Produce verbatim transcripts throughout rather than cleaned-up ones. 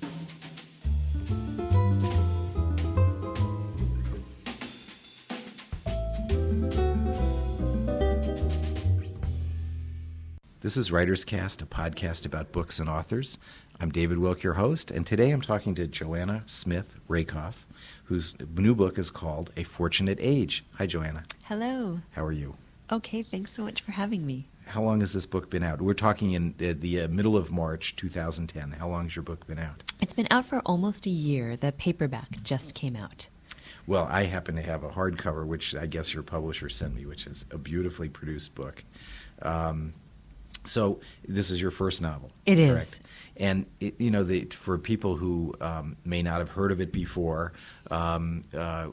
This is Writers Cast, a podcast about books and authors. I'm David Wilk, your host, and today I'm talking to Joanna Smith Rakoff, whose new book is called A Fortunate Age. Hi, Joanna. Hello. How are you? Okay, thanks so much for having me. How long has this book been out? We're talking in uh, the uh, middle of March two thousand ten. How long has your book been out? It's been out for almost a year. The paperback just came out. Well, I happen to have a hardcover, which I guess your publisher sent me, which is a beautifully produced book. Um, So this is your first novel. It correct? is. And, it, you know, the, for people who um, may not have heard of it before, um, uh,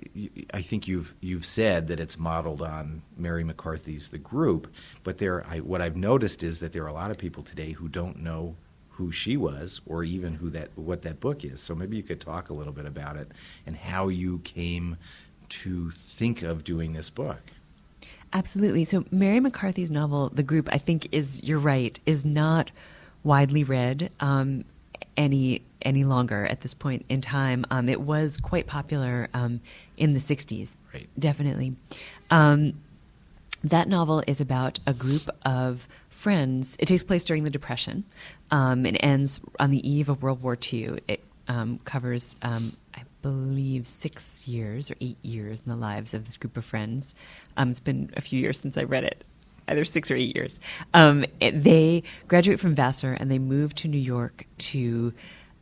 I think you've you've said that it's modeled on Mary McCarthy's The Group, but there, I, what I've noticed is that there are a lot of people today who don't know who she was or even who that what that book is. So maybe you could talk a little bit about it and how you came to think of doing this book. Absolutely. So Mary McCarthy's novel, The Group, I think is, you're right, is not widely read um, any any longer at this point in time. Um, it was quite popular um, in the sixties, right. Definitely. Um, that novel is about a group of friends. It takes place during the Depression um, and ends on the eve of World War Two. It um, covers, um, I believe, six years or eight years in the lives of this group of friends. Um, it's been a few years since I read it, either six or eight years. Um, it, they graduate from Vassar and they move to New York to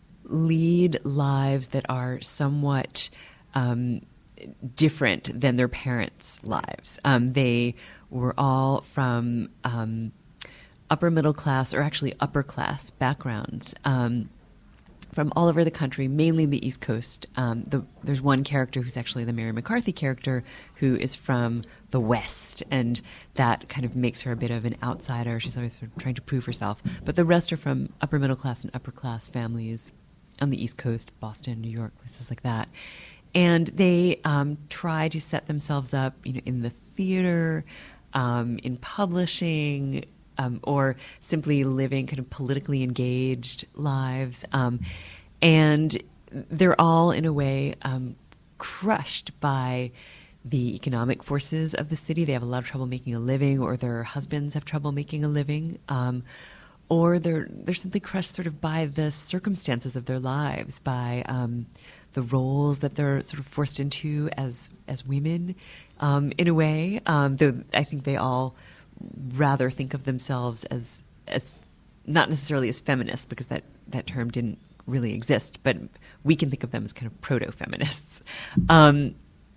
lead lives that are somewhat um, different than their parents' lives. Um, they were all from um, upper middle class, or actually upper class backgrounds, um, from all over the country, mainly the East Coast. Um, the, there's one character who's actually the Mary McCarthy character who is from the West, and that kind of makes her a bit of an outsider. She's always sort of trying to prove herself. But the rest are from upper middle class and upper class families on the East Coast, Boston, New York, places like that. And they um, try to set themselves up, you know, in the theater, um, in publishing, Um, or simply living kind of politically engaged lives. Um, and they're all, in a way, um, crushed by the economic forces of the city. They have a lot of trouble making a living, or their husbands have trouble making a living, um, or they're, they're simply crushed sort of by the circumstances of their lives, by um, the roles that they're sort of forced into as, as women, um, in a way. Um, though I think they all rather think of themselves as as not necessarily as feminists, because that, that term didn't really exist, but we can think of them as kind of proto-feminists. Um,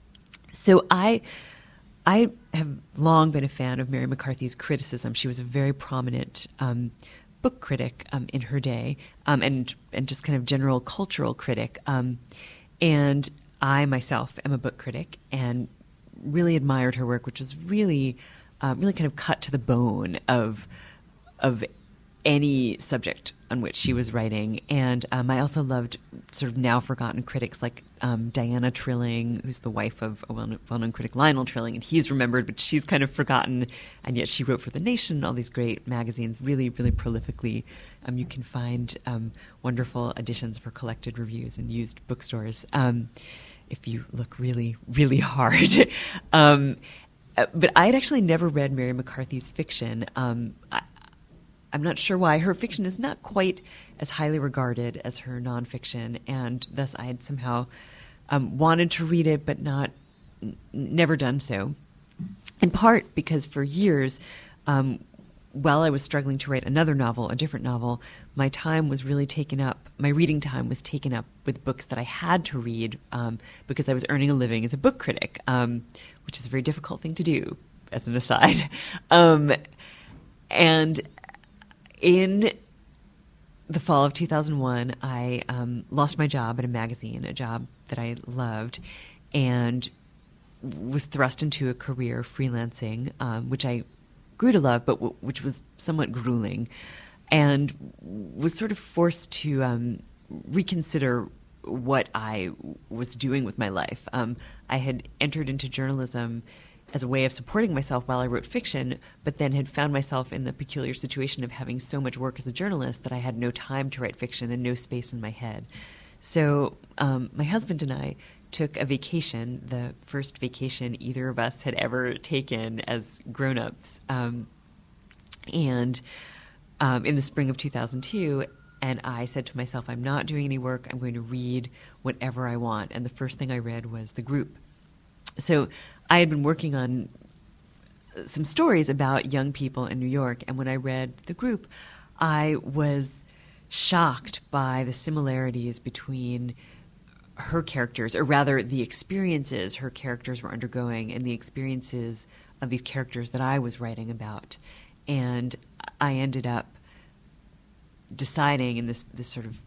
so I I have long been a fan of Mary McCarthy's criticism. She was a very prominent um, book critic um, in her day, um, and and just kind of general cultural critic. Um, and I myself am a book critic and really admired her work, which was really Uh, really kind of cut to the bone of of any subject on which she was writing. And um, I also loved sort of now forgotten critics like um, Diana Trilling, who's the wife of a well-known, well-known critic, Lionel Trilling, and he's remembered, but she's kind of forgotten. And yet she wrote for The Nation, all these great magazines, really, really prolifically. Um, you can find um, wonderful editions for collected reviews in used bookstores um, if you look really, really hard. um, Uh, but I had actually never read Mary McCarthy's fiction. Um, I, I'm not sure why. Her fiction is not quite as highly regarded as her nonfiction, and thus I had somehow um, wanted to read it, but not n- never done so. In part because for years, um, while I was struggling to write another novel, a different novel, my time was really taken up, my reading time was taken up with books that I had to read um, because I was earning a living as a book critic, um, which is a very difficult thing to do, as an aside. Um, and in the fall of two thousand one, I um, lost my job at a magazine, a job that I loved, and was thrust into a career freelancing, um, which I grew to love, but w- which was somewhat grueling, and was sort of forced to um, reconsider what I was doing with my life. Um, I had entered into journalism as a way of supporting myself while I wrote fiction, but then had found myself in the peculiar situation of having so much work as a journalist that I had no time to write fiction and no space in my head. So um, my husband and I took a vacation, the first vacation either of us had ever taken as grown-ups, um, and um, in the spring of two thousand two, and I said to myself, I'm not doing any work, I'm going to read whatever I want. And the first thing I read was The Group. So I had been working on some stories about young people in New York, and when I read The Group, I was shocked by the similarities between her characters, or rather the experiences her characters were undergoing and the experiences of these characters that I was writing about. And I ended up deciding in this, this sort of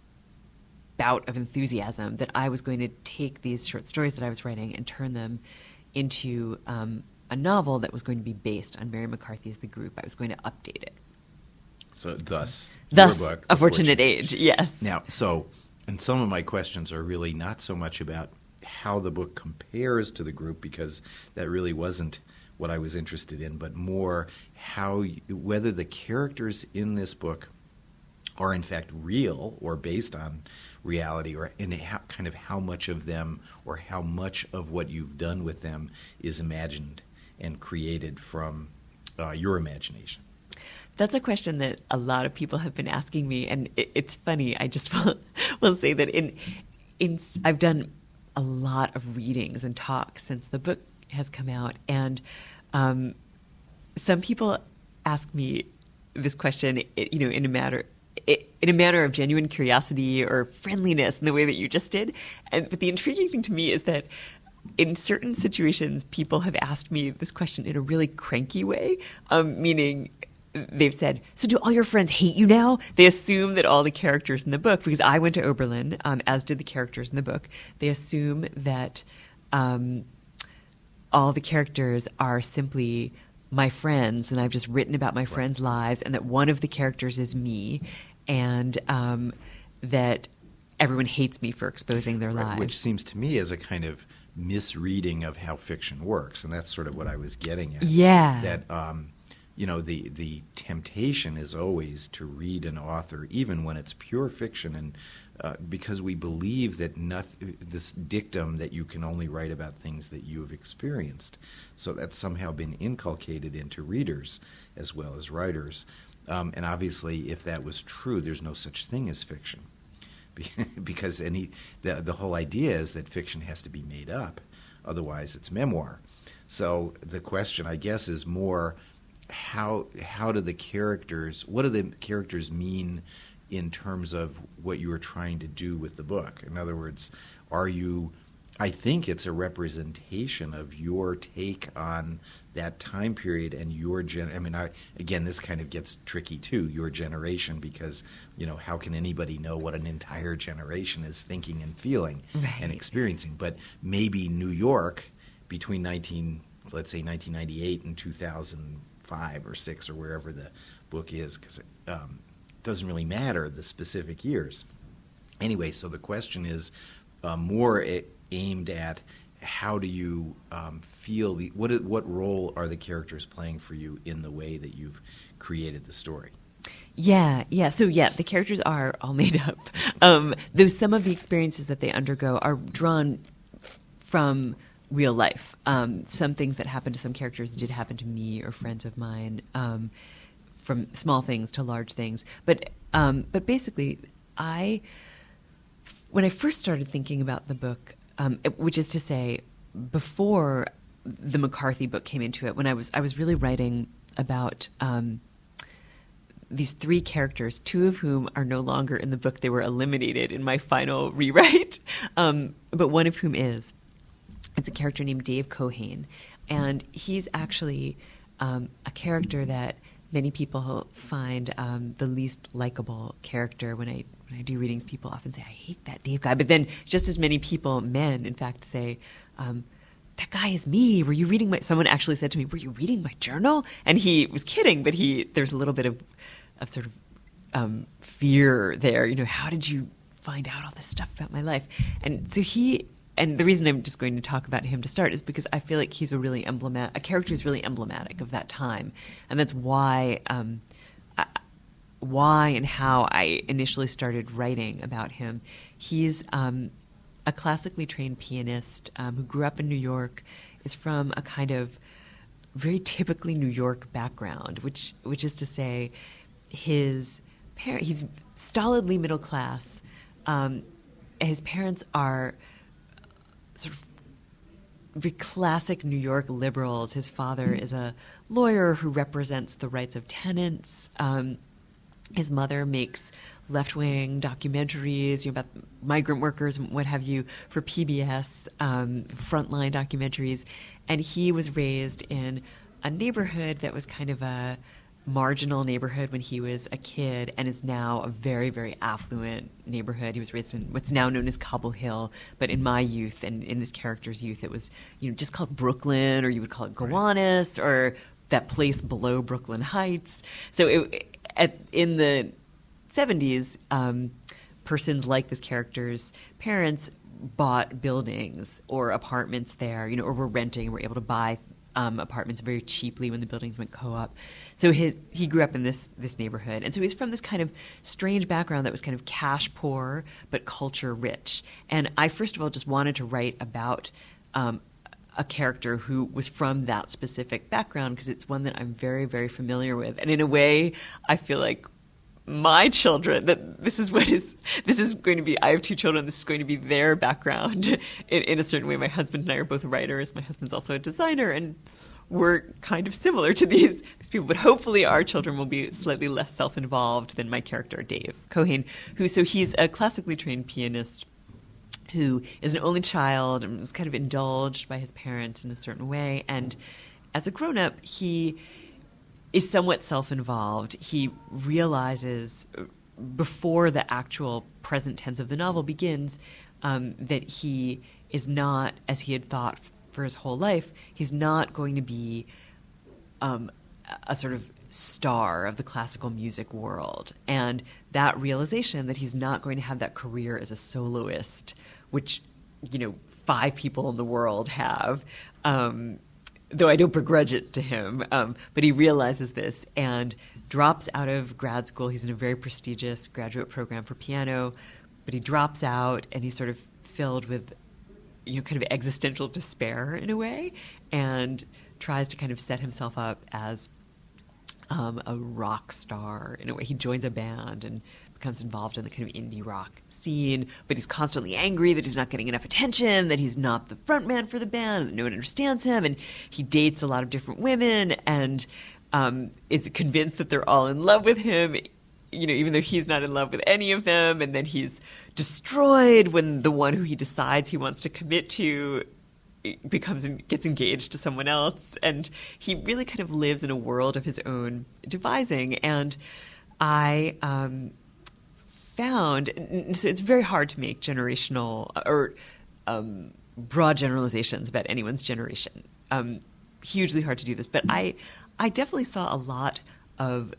bout of enthusiasm that I was going to take these short stories that I was writing and turn them into um, a novel that was going to be based on Mary McCarthy's The Group. I was going to update it. So thus, thus your book, A Fortunate Age, yes. Now, so, and some of my questions are really not so much about how the book compares to The Group, because that really wasn't what I was interested in, but more how, whether the characters in this book are in fact real or based on reality, or in how, kind of how much of them or how much of what you've done with them is imagined and created from uh, your imagination. That's a question that a lot of people have been asking me, and it, it's funny. I just will, will say that in, in I've done a lot of readings and talks since the book has come out, and um, some people ask me this question, you know, in a matter in a manner of genuine curiosity or friendliness, in the way that you just did. And but the intriguing thing to me is that in certain situations, people have asked me this question in a really cranky way, um, meaning they've said, so do all your friends hate you now? They assume that all the characters in the book, because I went to Oberlin, um, as did the characters in the book, they assume that um, all the characters are simply my friends, and I've just written about my friends' lives, and that one of the characters is me, and um, that everyone hates me for exposing their Right, lives. which seems to me as a kind of misreading of how fiction works, and that's sort of what I was getting at. Yeah. That, um, you know, the, the temptation is always to read an author, even when it's pure fiction, and uh, because we believe that nothing, this dictum that you can only write about things that you have experienced. So that's somehow been inculcated into readers as well as writers. Um, and obviously, if that was true, there's no such thing as fiction. Because any the, the whole idea is that fiction has to be made up. Otherwise, it's memoir. So the question, I guess, is more how how do the characters, what do the characters mean in terms of what you were trying to do with the book? In other words, are you, I think it's a representation of your take on that time period and your gen. I mean, I, again, this kind of gets tricky too, your generation, because, you know, how can anybody know what an entire generation is thinking and feeling right. and experiencing? But maybe New York between nineteen, let's say nineteen ninety-eight and two thousand five or six or wherever the book is, because it um, doesn't really matter the specific years. Anyway, so the question is uh, more a- aimed at how do you um, feel, the, what what role are the characters playing for you in the way that you've created the story? Yeah, yeah. So, yeah, the characters are all made up. Um, though some of the experiences that they undergo are drawn from real life. Um, some things that happened to some characters did happen to me or friends of mine, um, from small things to large things. But um, but basically, I when I first started thinking about the book, um, it, which is to say, before the McCarthy book came into it, when I was I was really writing about um, these three characters, two of whom are no longer in the book. They were eliminated in my final rewrite, um, but one of whom is. It's a character named Dave Cohane, and he's actually um, a character that many people find um, the least likable character. When I when I do readings, people often say, I hate that Dave guy. But then just as many people, men, in fact, say, um, that guy is me. Were you reading my... Someone actually said to me, were you reading my journal? And he was kidding, but he there's a little bit of, of sort of um, fear there. You know, how did you find out all this stuff about my life? And so he... and the reason I'm just going to talk about him to start is because I feel like he's a really emblematic, a character who's really emblematic of that time, and that's why, um, I, why and how I initially started writing about him. He's um, a classically trained pianist um, who grew up in New York, is from a kind of very typically New York background, which which is to say, his parent he's stolidly middle class. Um, his parents are sort of very classic New York liberals. His father is a lawyer who represents the rights of tenants. Um, his mother makes left-wing documentaries, you know, about migrant workers and what have you for P B S, um, frontline documentaries. And he was raised in a neighborhood that was kind of a marginal neighborhood when he was a kid, and is now a very, very affluent neighborhood. He was raised in what's now known as Cobble Hill, but in my youth and in this character's youth, it was, you know, just called Brooklyn, or you would call it Gowanus, or that place below Brooklyn Heights. So it, at, in the seventies, um, persons like this character's parents bought buildings or apartments there, you know, or were renting and were able to buy um, apartments very cheaply when the buildings went co-op. So his he grew up in this this neighborhood, and so he's from this kind of strange background that was kind of cash poor but culture rich. And I first of all just wanted to write about um, a character who was from that specific background because it's one that I'm very, very familiar with, and in a way, I feel like my children, that this is what is this is going to be. I have two children. This is going to be their background in, in a certain way. My husband and I are both writers. My husband's also a designer, and we're kind of similar to these, these people. But hopefully, our children will be slightly less self-involved than my character, Dave Cohane, who so he's a classically trained pianist who is an only child and was kind of indulged by his parents in a certain way. And as a grown-up, he is somewhat self-involved. He realizes before the actual present tense of the novel begins um, that he is not, as he had thought for his whole life, he's not going to be um, a sort of star of the classical music world. And that realization that he's not going to have that career as a soloist, which, you know, five people in the world have, um, though I don't begrudge it to him, um, but he realizes this and drops out of grad school. He's in a very prestigious graduate program for piano, but he drops out and he's sort of filled with, you know, kind of existential despair in a way, and tries to kind of set himself up as um, a rock star in a way. He joins a band and becomes involved in the kind of indie rock scene, but he's constantly angry that he's not getting enough attention, that he's not the front man for the band, that no one understands him, and he dates a lot of different women and um, is convinced that they're all in love with him, you know, even though he's not in love with any of them, and then he's destroyed when the one who he decides he wants to commit to becomes gets engaged to someone else, and he really kind of lives in a world of his own devising. And I um, found so it's very hard to make generational or um, broad generalizations about anyone's generation. Um, hugely hard to do this, but I I definitely saw a lot of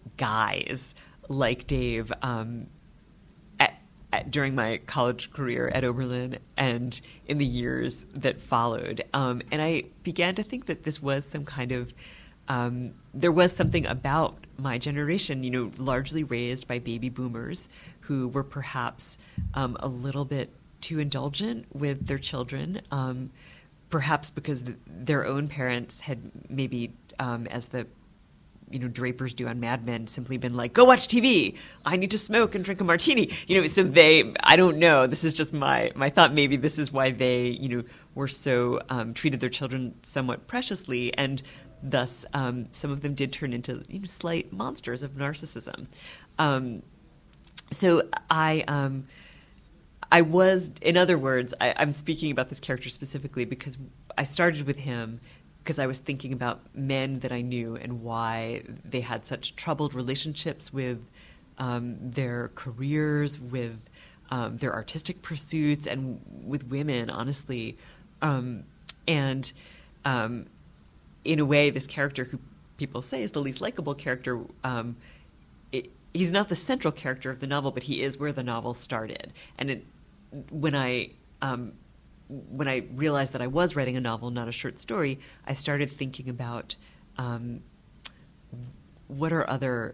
guys like Dave um, at, at, during my college career at Oberlin and in the years that followed. Um, and I began to think that this was some kind of, um, there was something about my generation, you know, largely raised by baby boomers who were perhaps um, a little bit too indulgent with their children, um, perhaps because th- their own parents had maybe, um, as the you know, Drapers do on Mad Men, simply been like, go watch T V. I need to smoke and drink a martini. You know, so they, I don't know. This is just my, my thought. Maybe this is why they, you know, were so, um, treated their children somewhat preciously. And thus, um, some of them did turn into, you know, slight monsters of narcissism. Um, so I, um, I was, in other words, I, I'm speaking about this character specifically because I started with him because I was thinking about men that I knew and why they had such troubled relationships with um, their careers, with um, their artistic pursuits, and with women, honestly. Um, and um, in a way, this character, who people say is the least likable character, um, it, he's not the central character of the novel, but he is where the novel started. And it, when I... Um, when I realized that I was writing a novel, not a short story, I started thinking about um, what are other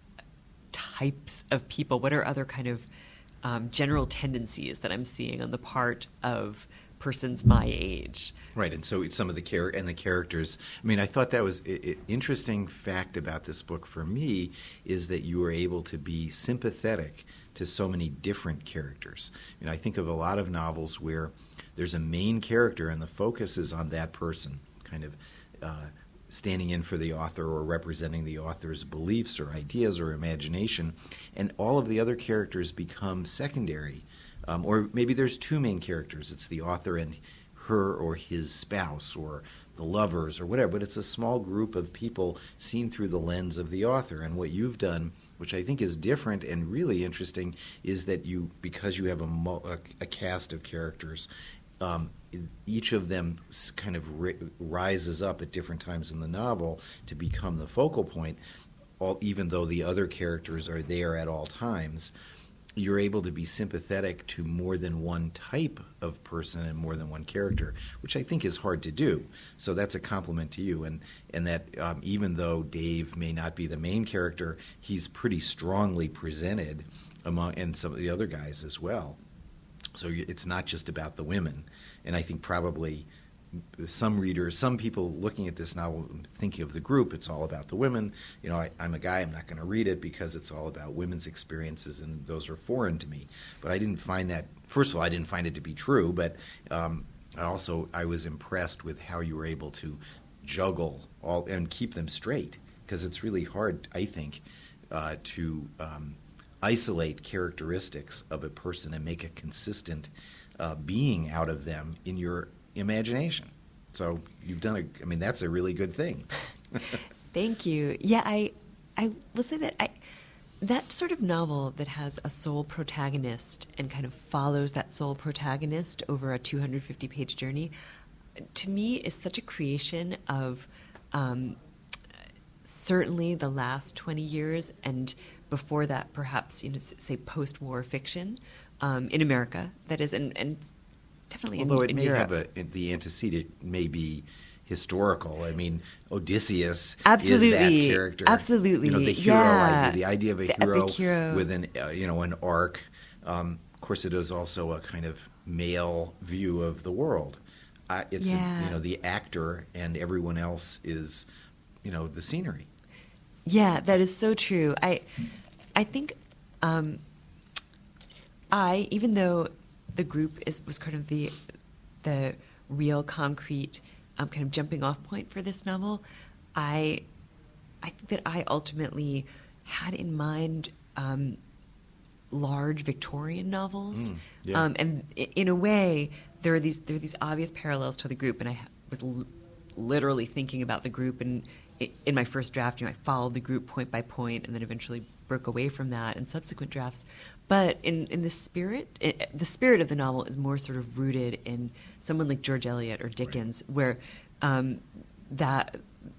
types of people, what are other kind of um, general tendencies that I'm seeing on the part of persons my age. Right, and so some of the char- and the characters. I mean, I thought that was an interesting fact about this book for me is that you were able to be sympathetic to so many different characters. You know, I think of a lot of novels where there's a main character and the focus is on that person, kind of uh, standing in for the author or representing the author's beliefs or ideas or imagination, and all of the other characters become secondary. Um, or maybe there's two main characters. It's the author and her or his spouse or the lovers or whatever, but it's a small group of people seen through the lens of the author. And what you've done, which I think is different and really interesting, is that you, because you have a, a, a cast of characters, um, each of them kind of ri- rises up at different times in the novel to become the focal point, all, even though the other characters are there at all times. You're able to be sympathetic to more than one type of person and more than one character, which I think is hard to do. So that's a compliment to you. And, and that um, even though Dave may not be the main character, he's pretty strongly presented among and some of the other guys as well. So it's not just about the women. And I think probably some readers, some people looking at this novel, thinking of the group, it's all about the women. You know, I, I'm a guy, I'm not going to read it because it's all about women's experiences, and those are foreign to me. But I didn't find that, first of all, I didn't find it to be true, but um, I also, I was impressed with how you were able to juggle all and keep them straight, because it's really hard, I think, uh, to um, isolate characteristics of a person and make a consistent uh, being out of them in your imagination. So you've done a, I mean, that's a really good thing. Thank you. Yeah, I I will say that I that sort of novel that has a sole protagonist and kind of follows that sole protagonist over a two hundred fifty page journey, to me is such a creation of um, certainly the last twenty years, and before that perhaps, you know, say post-war fiction um, in America, that is, and, and definitely Although in, it in may Europe. have a, the antecedent may be historical. I mean, Odysseus Absolutely. is that character. Absolutely. You know, the hero Yeah. idea, the idea of a The hero, epic hero. with an, uh, you know, an arc. Um, of course, it is also a kind of male view of the world. Uh, it's, Yeah. a, you know, the actor and everyone else is, you know, the scenery. Yeah, that is so true. I, I think, um, I even though the group is was kind of the, the real concrete, um, kind of jumping off point for this novel, I, I think that I ultimately had in mind um, large Victorian novels, Mm, yeah. um, and i- in a way there are these there are these obvious parallels to the group, and I ha- was l- literally thinking about the group and. In my first draft, you know, I followed the group point by point, and then eventually broke away from that in subsequent drafts. But in, in the spirit, it, the spirit of the novel is more sort of rooted in someone like George Eliot or Dickens, right. where um, that,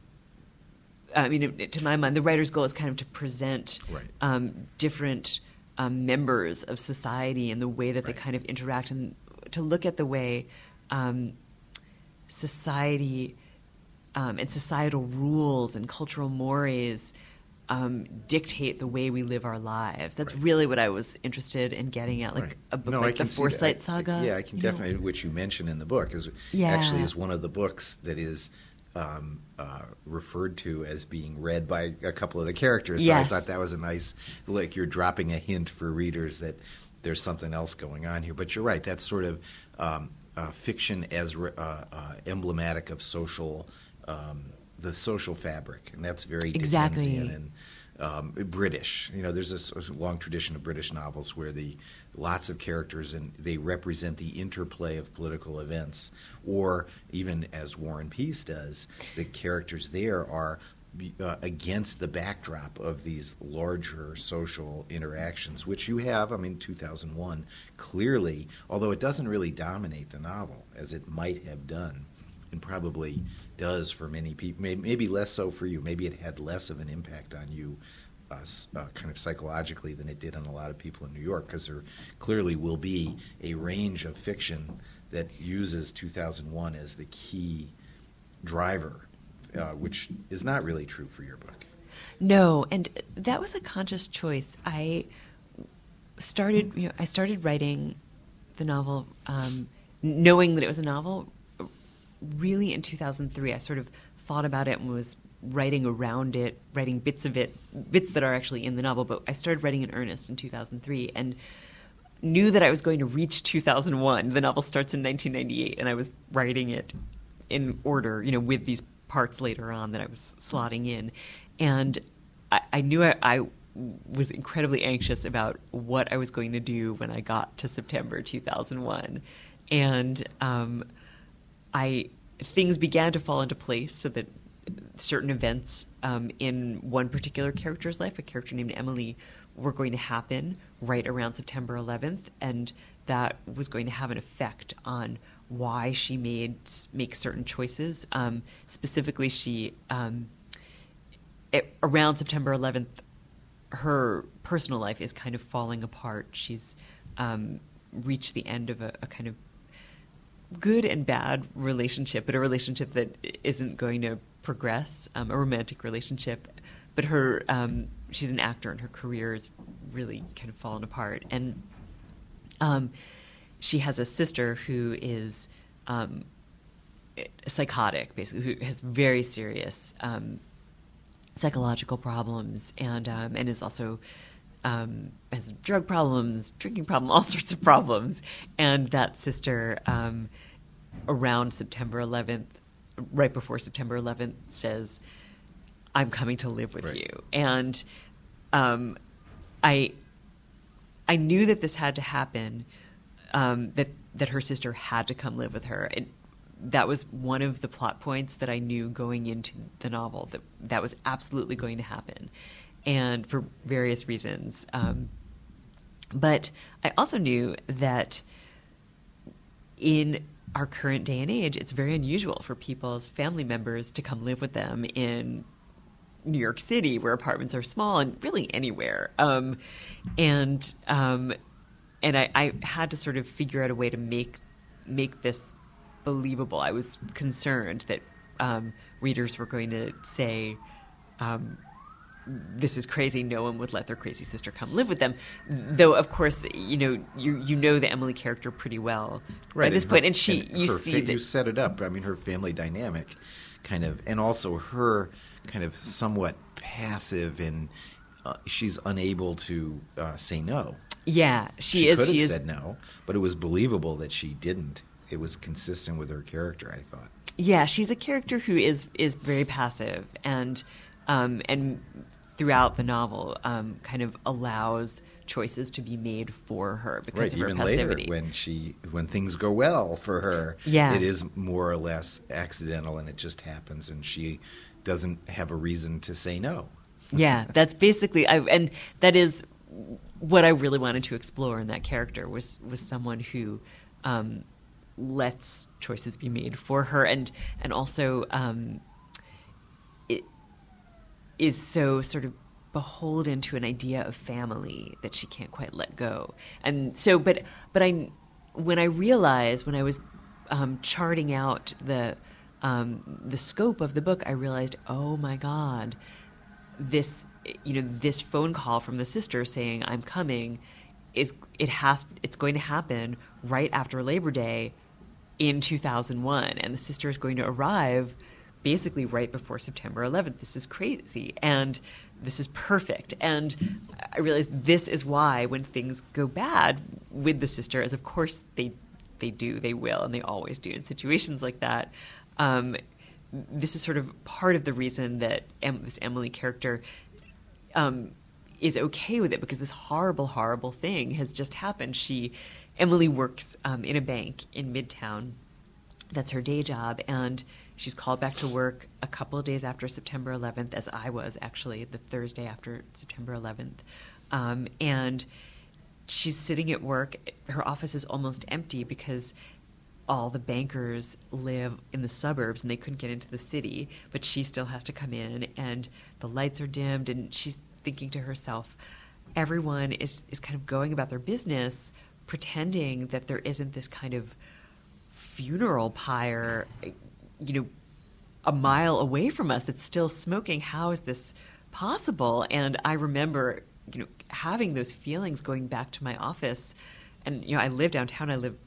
I mean, it, to my mind, the writer's goal is kind of to present Right. um, different um, members of society and the way that Right. they kind of interact, and to look at the way um, society. Um, and societal rules and cultural mores um, dictate the way we live our lives. That's Right. really what I was interested in getting at, like Right. a book No, I like can The see that. Foresight I- Saga. Yeah, I can you know? definitely, which you mention in the book, is Yeah. actually is one of the books that is um, uh, referred to as being read by a couple of the characters. So Yes. I thought that was a nice, like you're dropping a hint for readers that there's something else going on here. But you're right, that's sort of um, uh, fiction as re- uh, uh, emblematic of social um, the social fabric, and that's very Exactly. Dickensian and um, British. You know, there's this long tradition of British novels where the lots of characters and they represent the interplay of political events, or even as War and Peace does, the characters there are uh, against the backdrop of these larger social interactions, which you have, I mean, two thousand one, clearly, although it doesn't really dominate the novel as it might have done, and probably does for many people, maybe less so for you. Maybe it had less of an impact on you uh, uh, kind of psychologically than it did on a lot of people in New York, because there clearly will be a range of fiction that uses two thousand one as the key driver, uh, which is not really true for your book. No, and that was a conscious choice. I started, you know, I started writing the novel, um, knowing that it was a novel. Really, in two thousand three, I sort of thought about it and was writing around it, writing bits of it, bits that are actually in the novel. But I started writing in earnest in two thousand three, and knew that I was going to reach two thousand one. The novel starts in nineteen ninety-eight, and I was writing it in order, you know, with these parts later on that I was slotting in. And I, I knew I, I was incredibly anxious about what I was going to do when I got to September two thousand one. And um, I things began to fall into place so that certain events um, in one particular character's life, a character named Emily, were going to happen right around September eleventh, and that was going to have an effect on why she made make certain choices. Um, specifically, she um, it, around September eleventh, her personal life is kind of falling apart. She's um, reached the end of a, a kind of good and bad relationship, but a relationship that isn't going to progress, um, a romantic relationship. But her, um, she's an actor, and her career is really kind of fallen apart. And um, she has a sister who is um, psychotic, basically, who has very serious um, psychological problems, and um, and is also um, has drug problems, drinking problem, all sorts of problems. And that sister, um, around September eleventh, right before September eleventh, says, "I'm coming to live with right. you." And um, I I knew that this had to happen, um, that that her sister had to come live with her. And that was one of the plot points that I knew going into the novel, that that was absolutely going to happen, and for various reasons. Um, but I also knew that in our current day and age, it's very unusual for people's family members to come live with them in New York City, where apartments are small, and really anywhere. Um, and um, and I, I had to sort of figure out a way to make make this believable. I was concerned that um, readers were going to say, um, "This is crazy. No one would let their crazy sister come live with them." Though, of course, you know you you know the Emily character pretty well right, at this and point, her, and she and you her, see that you set it up. I mean, her family dynamic, kind of, and also her kind of somewhat passive, and uh, she's unable to uh, say no. Yeah, she, she is. Could have she is. said no, but it was believable that she didn't. It was consistent with her character, I thought. Yeah, she's a character who is is very passive, and um, and throughout the novel, um, kind of allows choices to be made for her because right, of her even passivity. Later, when she when things go well for her, yeah. it is more or less accidental, and it just happens, and she doesn't have a reason to say no. Yeah, that's basically, I, and that is what I really wanted to explore in that character was was someone who um, lets choices be made for her, and and also um, it is so sort of beholden to an idea of family that she can't quite let go. And so, but but I when I realized when I was um, charting out the um, the scope of the book, I realized, oh my God, this you know this phone call from the sister saying I'm coming is it has it's going to happen right after Labor Day in two thousand one, and the sister is going to arrive basically right before September eleventh. This is crazy, and this is perfect. And I realized this is why when things go bad with the sister, as of course they they do, they will, and they always do in situations like that, um, this is sort of part of the reason that em- this Emily character um, is okay with it, because this horrible, horrible thing has just happened. She, Emily works um, in a bank in Midtown. That's her day job, and she's called back to work a couple of days after September eleventh, as I was actually the Thursday after September eleventh. Um, and she's sitting at work. Her office is almost empty because all the bankers live in the suburbs and they couldn't get into the city, but she still has to come in, and the lights are dimmed, and she's thinking to herself, everyone is, is kind of going about their business pretending that there isn't this kind of funeral pyre, you know, a mile away from us that's still smoking. How is this possible? And I remember, you know, having those feelings going back to my office. And, you know, I live downtown. I live,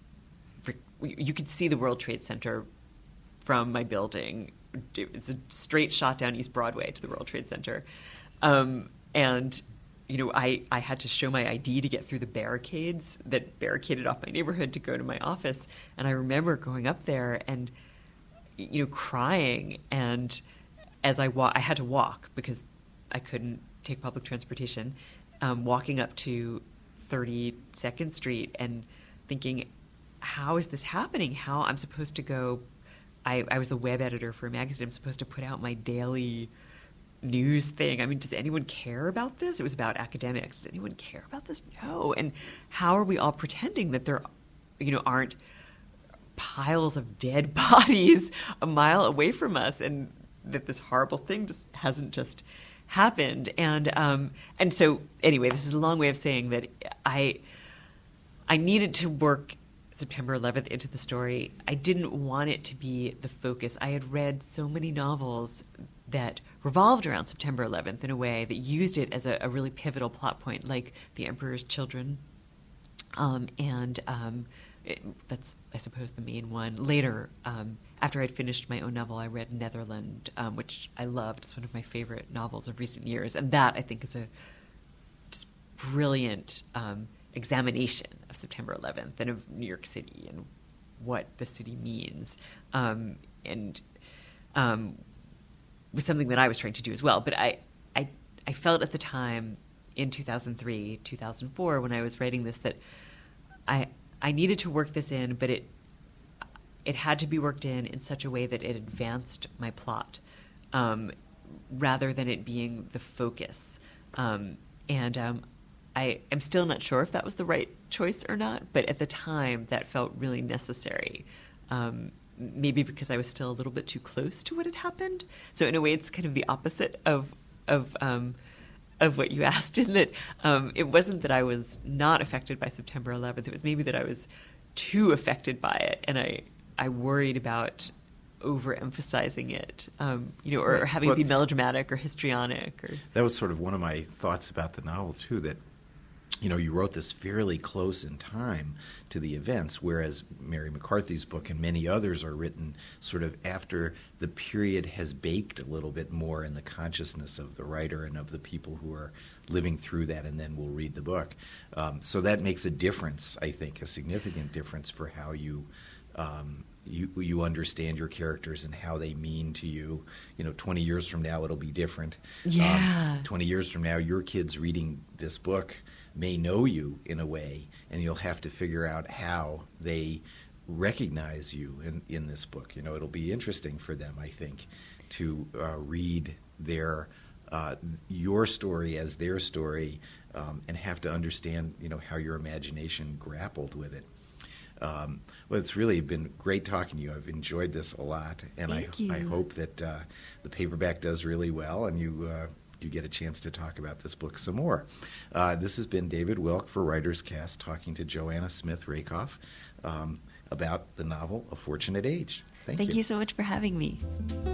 you could see the World Trade Center from my building. It's a straight shot down East Broadway to the World Trade Center. Um, and, you know, I, I had to show my I D to get through the barricades that barricaded off my neighborhood to go to my office. And I remember going up there and, you know, crying. And as I wa- I had to walk because I couldn't take public transportation, um, walking up to thirty-second Street and thinking, how is this happening? How I'm supposed to go. I, I was the web editor for a magazine. I'm supposed to put out my daily news thing. I mean, does anyone care about this? It was about academics. Does anyone care about this? No. And how are we all pretending that there, you know, aren't piles of dead bodies a mile away from us, and that this horrible thing just hasn't just happened? And um, and so anyway, this is a long way of saying that I I needed to work September eleventh into the story. I didn't want it to be the focus. I had read so many novels that revolved around September eleventh in a way that used it as a, a really pivotal plot point, like The Emperor's Children. Um, and um, it, that's, I suppose, the main one. Later, um, after I'd finished my own novel, I read Netherland, um, which I loved. It's one of my favorite novels of recent years. And that, I think, is a just brilliant um, examination of September eleventh and of New York City and what the city means. Um, and um, was something that I was trying to do as well. But I, I, I felt at the time in two thousand three, two thousand four, when I was writing this, that I I needed to work this in, but it it had to be worked in in such a way that it advanced my plot, um, rather than it being the focus. Um, and um, I am still not sure if that was the right choice or not, but at the time that felt really necessary. Um, maybe because I was still a little bit too close to what had happened. So in a way, it's kind of the opposite of of um, of what you asked, in that um, it wasn't that I was not affected by September eleventh. It was maybe that I was too affected by it, and I I worried about overemphasizing it, um, you know, or, or having well, it be melodramatic or histrionic. Or that was sort of one of my thoughts about the novel too. That, you know, you wrote this fairly close in time to the events, whereas Mary McCarthy's book and many others are written sort of after the period has baked a little bit more in the consciousness of the writer and of the people who are living through that and then will read the book. Um, so that makes a difference, I think, a significant difference for how you um, you you understand your characters and how they mean to you. You know, twenty years from now, it'll be different. Yeah. Um, twenty years from now, your kids reading this book may know you in a way, and you'll have to figure out how they recognize you in, in this book. You know, it'll be interesting for them, I think, to uh, read their uh, your story as their story, um, and have to understand, you know, how your imagination grappled with it. Um, well, it's really been great talking to you. I've enjoyed this a lot, and I, I hope that uh, the paperback does really well, and you uh, you get a chance to talk about this book some more. Uh, this has been David Wilk for Writers Cast, talking to Joanna Smith Rakoff um, about the novel A Fortunate Age. Thank, Thank you. you so much for having me.